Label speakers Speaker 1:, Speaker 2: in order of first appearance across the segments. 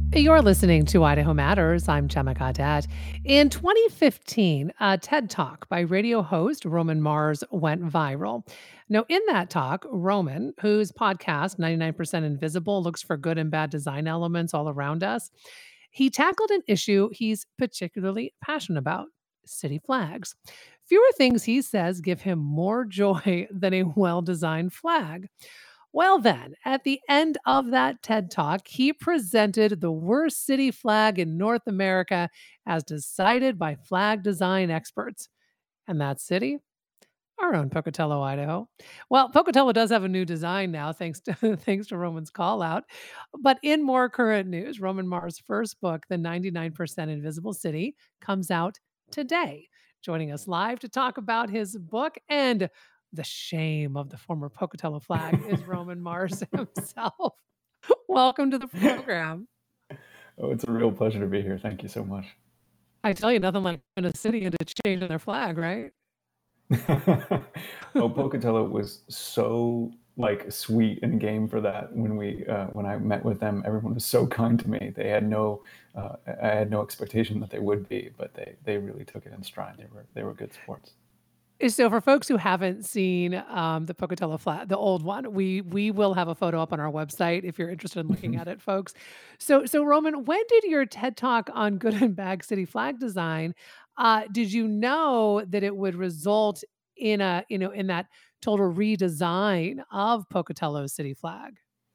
Speaker 1: You're listening to Idaho Matters. I'm Gemma Cadet. In 2015, a TED Talk by radio host Roman Mars went viral. Now, in that talk, Roman, whose podcast, 99% Invisible, looks for good and bad design elements all around us, he tackled an issue he's particularly passionate about: city flags. Fewer things, he says, give him more joy than a well designed flag. Well, then, at the end of that TED Talk, he presented the worst city flag in North America as decided by flag design experts. And that city? Our own Pocatello, Idaho. Well, Pocatello does have a new design now, thanks to thanks to Roman's call out. But in more current news, Roman Mars' first book, The 99% Invisible City, comes out today. Joining us live to talk about his book and the shame of the former Pocatello flag is Roman Mars himself. Welcome to the program.
Speaker 2: Oh, it's a real pleasure to be here. Thank you so much.
Speaker 1: I tell you, nothing like in a city into changing their flag, right?
Speaker 2: Oh, Pocatello was so like sweet and game for that when I met with them. Everyone was so kind to me. I had no expectation that they would be, but they really took it in stride. They were good sports.
Speaker 1: So for folks who haven't seen the Pocatello flat, the old one, we will have a photo up on our website if you're interested in looking at it, folks. So Roman, when did your TED talk on good and bad city flag design? Did you know that it would result in in that total redesign of Pocatello's city flag?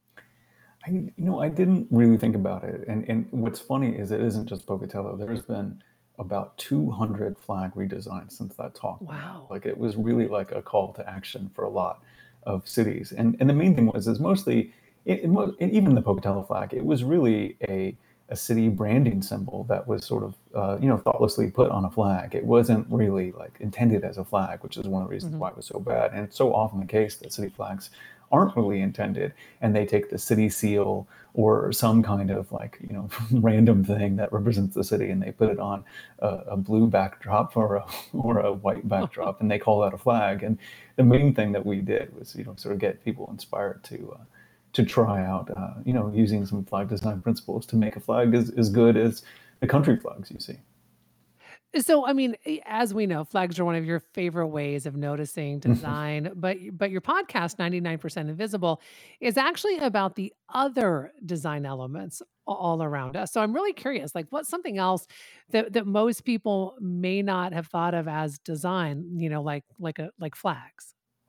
Speaker 2: I didn't really think about it. And what's funny is it isn't just Pocatello. There's been about 200 flag redesigns since that talk went out.
Speaker 1: Wow.
Speaker 2: Like it was really like a call to action for a lot of cities. And the main thing was is mostly even the Pocatello flag. It was really a city branding symbol that was sort of thoughtlessly put on a flag. It wasn't really like intended as a flag, which is one of the reasons
Speaker 1: Mhm.
Speaker 2: why it was so bad. And it's so often the case that city flags aren't really intended, and they take the city seal or some kind of like random thing that represents the city, and they put it on a blue backdrop or a white backdrop, and they call that a flag. And the main thing that we did was sort of get people inspired to try out using some flag design principles to make a flag as good as the country flags you see.
Speaker 1: So, I mean, as we know, flags are one of your favorite ways of noticing design, but your podcast, 99% Invisible, is actually about the other design elements all around us. So I'm really curious, like what's something else that most people may not have thought of as design, like flags?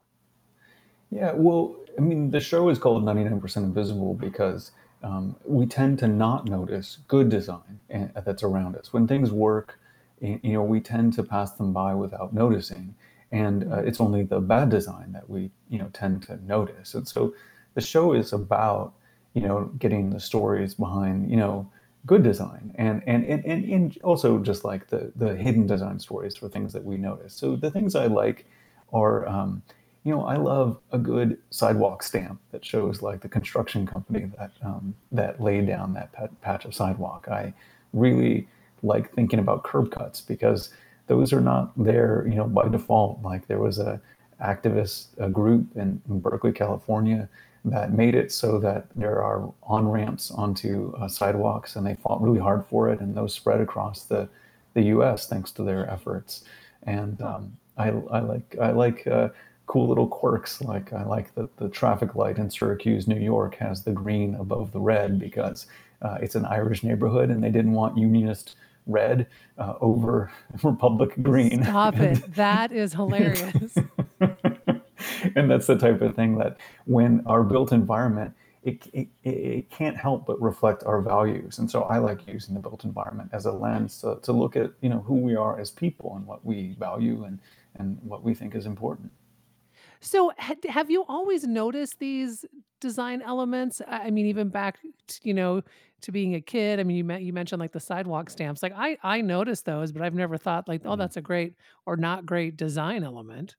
Speaker 2: Yeah, well, I mean, the show is called 99% Invisible because we tend to not notice good design that's around us. When things work, we tend to pass them by without noticing. And
Speaker 1: Mhm.
Speaker 2: it's only the bad design that we, tend to notice. And so the show is about, getting the stories behind, good design and also just like the hidden design stories for things that we notice. So the things I like are, I love a good sidewalk stamp that shows like the construction company that laid down that patch of sidewalk. I really like thinking about curb cuts because those are not there, by default. Like there was a group in Berkeley, California, that made it so that there are on ramps onto sidewalks, and they fought really hard for it, and those spread across the U.S. thanks to their efforts. And
Speaker 1: Oh.
Speaker 2: I like cool little quirks. Like I like that the traffic light in Syracuse, New York, has the green above the red because it's an Irish neighborhood, and they didn't want Unionist red over Republic green.
Speaker 1: Stop it.
Speaker 2: and
Speaker 1: That is hilarious.
Speaker 2: and that's the type of thing that when our built environment, it can't help but reflect our values. And so I like using the built environment as a lens to look at who we are as people and what we value and what we think is important.
Speaker 1: So, have you always noticed these design elements? I mean, even back, to being a kid. I mean, you mentioned like the sidewalk stamps. Like I noticed those, but I've never thought like, oh, that's a great or not great design element.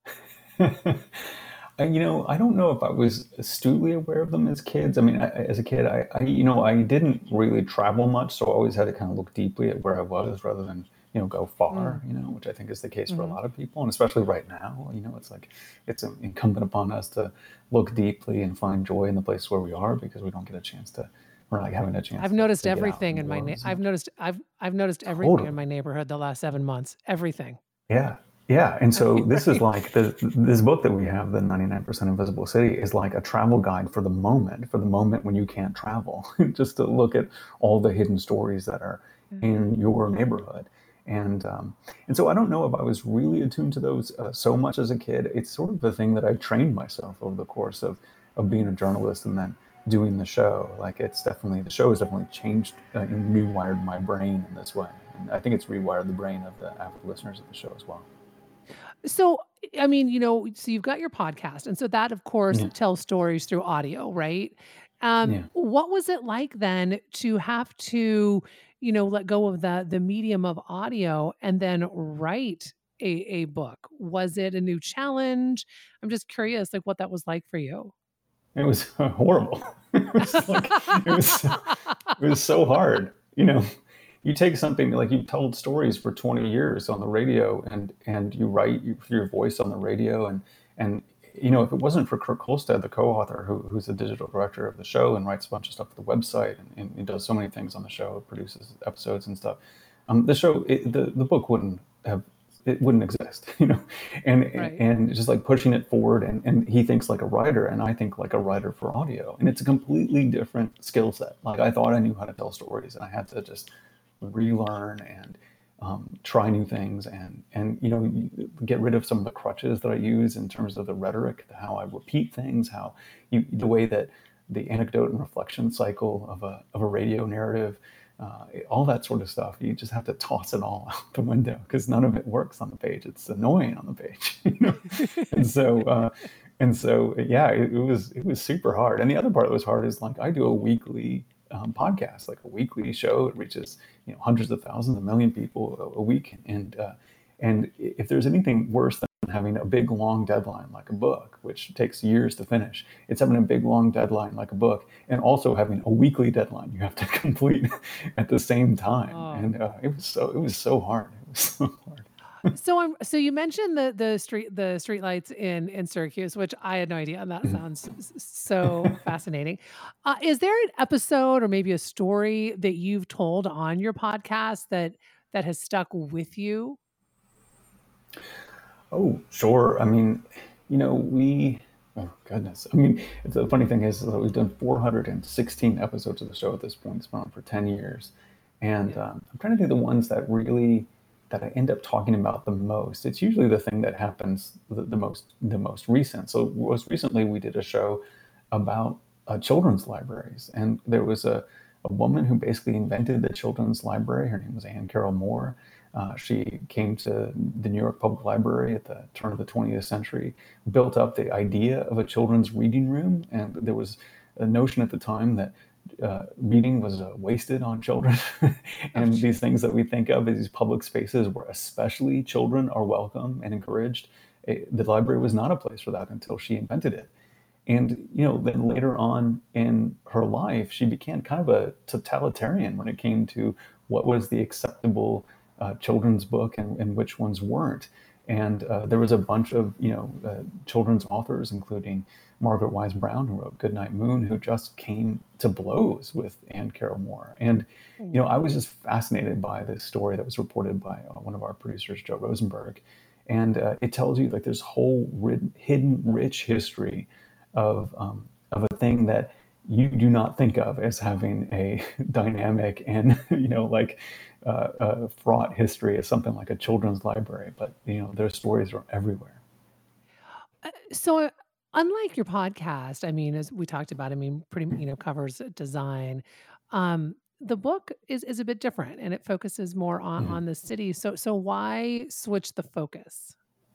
Speaker 2: And, I don't know if I was astutely aware of them as kids. I mean, as a kid, I didn't really travel much, so I always had to kind of look deeply at where I was rather than, go
Speaker 1: Mm,
Speaker 2: far, which I think is the case for a
Speaker 1: mhm.
Speaker 2: lot of people. And especially right now, it's like it's incumbent upon us to look deeply and find joy in the place where we are because we don't get a chance to or like having a chance
Speaker 1: I've noticed
Speaker 2: to get out
Speaker 1: everything
Speaker 2: in the
Speaker 1: in my
Speaker 2: world as
Speaker 1: I've
Speaker 2: much.
Speaker 1: noticed I've noticed everything in
Speaker 2: Totally.
Speaker 1: my neighborhood the last 7 months. Everything.
Speaker 2: Yeah. Yeah. And so this is
Speaker 1: Right.
Speaker 2: like this book that we have, the 99% Invisible City, is like a travel guide for the moment when you can't travel, just to look at all the hidden stories that are in your neighborhood. And so I don't know if I was really attuned to those so much as a kid. It's sort of the thing that I trained myself over the course of being a journalist and then doing the show. Like the show has definitely changed and rewired my brain in this way. And I think it's rewired the brain of the avid listeners of the show as well.
Speaker 1: So, I mean, so you've got your podcast, and so that, of course,
Speaker 2: Yeah.
Speaker 1: tells stories through audio, right?
Speaker 2: Yeah.
Speaker 1: What was it like then to have to, let go of the medium of audio and then write a book? Was it a new challenge? I'm just curious, like, what that was like for you.
Speaker 2: It was horrible. It was like it was so hard. You take something like you told stories for 20 years on the radio, and you write your voice on the radio, and if it wasn't for Kirk Kolstad, the co-author, who's the digital director of the show and writes a bunch of stuff for the website, and he does so many things on the show, produces episodes and stuff. The show, the book wouldn't exist, and
Speaker 1: Right.
Speaker 2: and just like pushing it forward, and he thinks like a writer, and I think like a writer for audio, and it's a completely different skill set. Like I thought I knew how to tell stories, and I had to just relearn and try new things, and get rid of some of the crutches that I use in terms of the rhetoric, how I repeat things, the way that the anecdote and reflection cycle of a radio narrative, all that sort of stuff. You just have to toss it all out the window because none of it works on the page. It's annoying on the page, and so yeah, it was super hard. And the other part that was hard is like I do a weekly podcast, like a weekly show. It reaches hundreds of thousands, a million people a week, and if there's anything worse than having a big long deadline like a book, which takes years to finish, it's having a big long deadline like a book, and also having a weekly deadline you have to complete at the same time.
Speaker 1: Oh.
Speaker 2: And it was so hard. It was so hard.
Speaker 1: So you mentioned the street lights in Syracuse, which I had no idea, and that sounds so fascinating. Is there an episode or maybe a story that you've told on your podcast that has stuck with you?
Speaker 2: Oh, sure. I mean, oh goodness. I mean, the funny thing is that we've done 416 episodes of the show at this point. It's been on for 10 years. And
Speaker 1: Yeah.
Speaker 2: I'm trying to think of the ones that I end up talking about the most. It's usually the thing that happens the most recent. So most recently we did a show about children's libraries. And there was a woman who basically invented the children's library. Her name was Anne Carroll Moore. She came to the New York Public Library at the turn of the 20th century, built up the idea of a children's reading room, and there was a notion at the time that reading was wasted on children,
Speaker 1: Oh,
Speaker 2: and these
Speaker 1: jeez.
Speaker 2: things that we think of as these public spaces where especially children are welcome and encouraged. The library was not a place for that until she invented it. And then later on in her life, she became kind of a totalitarian when it came to what was the acceptable children's book and which ones weren't. And there was a bunch of children's authors, including Margaret Wise Brown, who wrote Goodnight Moon, who just came to blows with Anne Carroll Moore. And I was just fascinated by this story that was reported by one of our producers, Joe Rosenberg, and it tells you like there's whole hidden, rich history of a thing that you do not think of as having a dynamic and like fraught history as something like a children's library, but their stories are everywhere.
Speaker 1: So, unlike your podcast, I mean, as we talked about, I mean, pretty, covers design. The book is a bit different, and it focuses more
Speaker 2: Mhm.
Speaker 1: on the city. So why switch the focus?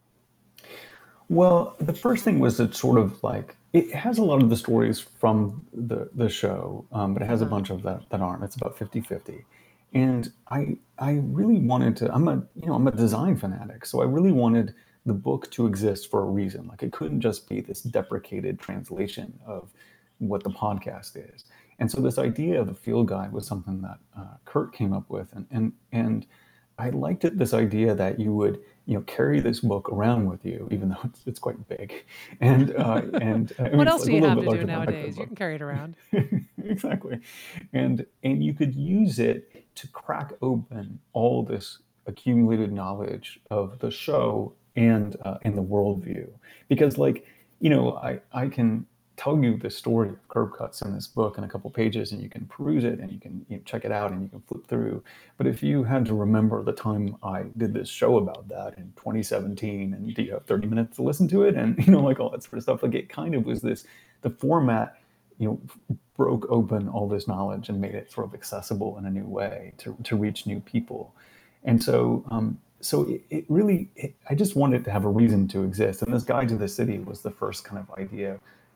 Speaker 2: Well, the first thing was that sort of like it has a lot of the stories from the show, but it has a
Speaker 1: Uh-huh.
Speaker 2: bunch of that aren't. It's about 50-50. And I really wanted to, I'm a design fanatic, so I really wanted the book to exist for a reason. Like it couldn't just be this deprecated translation of what the podcast is. And so this idea of the field guide was something that Kurt came up with, and I liked it. This idea that you would carry this book around with you, even though it's quite big, and I mean
Speaker 1: What
Speaker 2: it's
Speaker 1: else
Speaker 2: like
Speaker 1: do
Speaker 2: a
Speaker 1: you
Speaker 2: little
Speaker 1: have
Speaker 2: bit
Speaker 1: to do
Speaker 2: larger than a regular
Speaker 1: nowadays? You
Speaker 2: book.
Speaker 1: can carry it around.
Speaker 2: Exactly. And you could use it to crack open all this accumulated knowledge of the show and the worldview. Because like, I can tell you the story of Curb Cuts in this book in a couple pages, and you can peruse it, and you can check it out, and you can flip through. But if you had to remember the time I did this show about that in 2017, and do you have 30 minutes to listen to it, and like all that sort of stuff, like it kind of was this, the format, you know, broke open all this knowledge and made it sort of accessible in a new way to reach new people. And so it really, I just wanted to have a reason to exist. And this Guide to the City was the first kind of idea,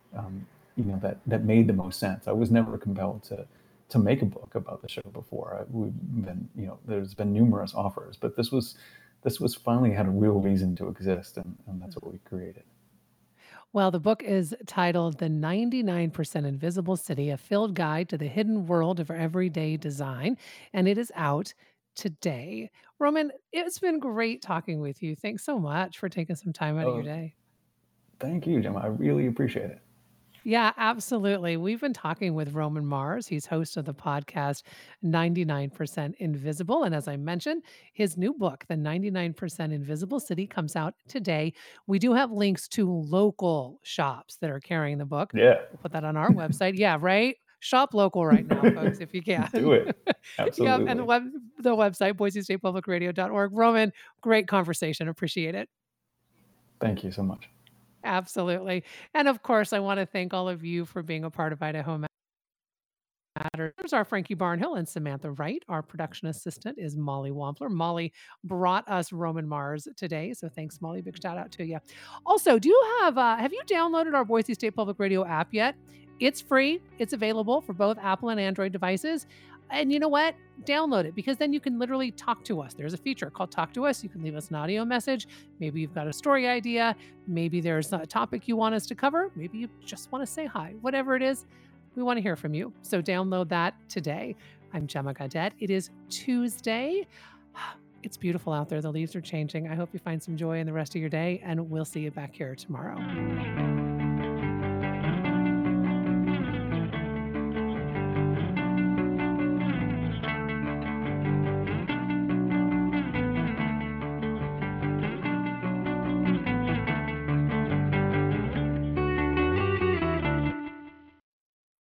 Speaker 2: that made the most sense. I was never compelled to make a book about the show before. We've been, there's been numerous offers, but this was finally had a real reason to exist, and that's what we created.
Speaker 1: Well, the book is titled The 99% Invisible City, a field guide to the hidden world of everyday design, and it is out today. Roman, it's been great talking with you. Thanks so much for taking some time out of your
Speaker 2: Uh,
Speaker 1: day.
Speaker 2: Thank you, Gemma. I really appreciate it.
Speaker 1: Yeah, absolutely. We've been talking with Roman Mars. He's host of the podcast 99% Invisible. And as I mentioned, his new book, The 99% Invisible City, comes out today. We do have links to local shops that are carrying the book.
Speaker 2: Yeah.
Speaker 1: We'll put that on our website. Yeah, right? Shop local right now, folks, if you
Speaker 2: Do
Speaker 1: can.
Speaker 2: it.
Speaker 1: Yep. And
Speaker 2: Absolutely.
Speaker 1: the website, boisestatepublicradio.org. Roman, great conversation. Appreciate it.
Speaker 2: Thank you so much.
Speaker 1: Absolutely. And of course, I want to thank all of you for being a part of Idaho Matters. There's our Frankie Barnhill and Samantha Wright. Our production assistant is Molly Wampler. Molly brought us Roman Mars today, so thanks, Molly. Big shout out to you. Also, do you have you downloaded our Boise State Public Radio app yet? It's free. It's available for both Apple and Android devices. And you know what? Download it, because then you can literally talk to us. There's a feature called Talk to Us. You can leave us an audio message. Maybe you've got a story idea. Maybe there's a topic you want us to cover. Maybe you just want to say hi. Whatever it is, we want to hear from you. So download that today. I'm Gemma Gadet. It is Tuesday. It's beautiful out there. The leaves are changing. I hope you find some joy in the rest of your day, and we'll see you back here tomorrow.